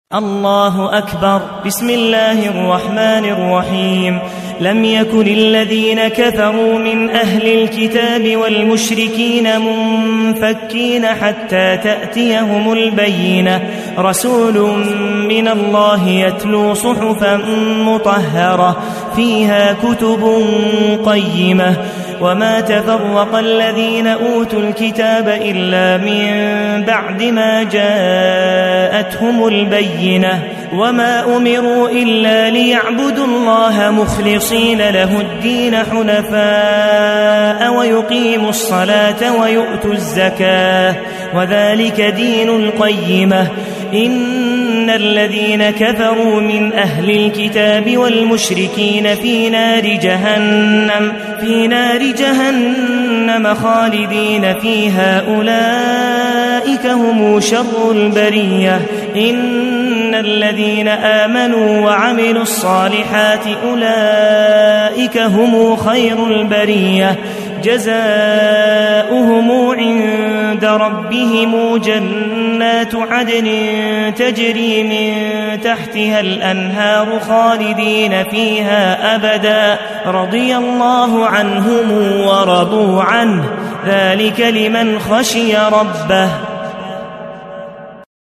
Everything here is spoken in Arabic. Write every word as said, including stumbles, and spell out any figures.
الله أكبر. بسم الله الرحمن الرحيم. لم يكن الذين كفروا من أهل الكتاب والمشركين منفكين حتى تأتيهم البينة، رسول من الله يتلو صحفا مطهرة فيها كتب قيمة. وما تفرق الذين أوتوا الكتاب إلا من بعد ما جاءتهم البينة، وما أمروا إلا ليعبدوا الله مخلصين له الدين حنفاء ويقيموا الصلاة ويؤتوا الزكاة وذلك دين القيمة. إن الذين كفروا من أهل الكتاب والمشركين في نار جهنم في نار جهنم خالدين فيها، أولئك هم شر البرية. إن الذين آمنوا وعملوا الصالحات أولئك هم خير البرية، جزاؤهم عند ربهم جنات عدن تجري من تحتها الأنهار خالدين فيها أبدا، رضي الله عنهم ورضوا عنه، ذلك لمن خشي ربه.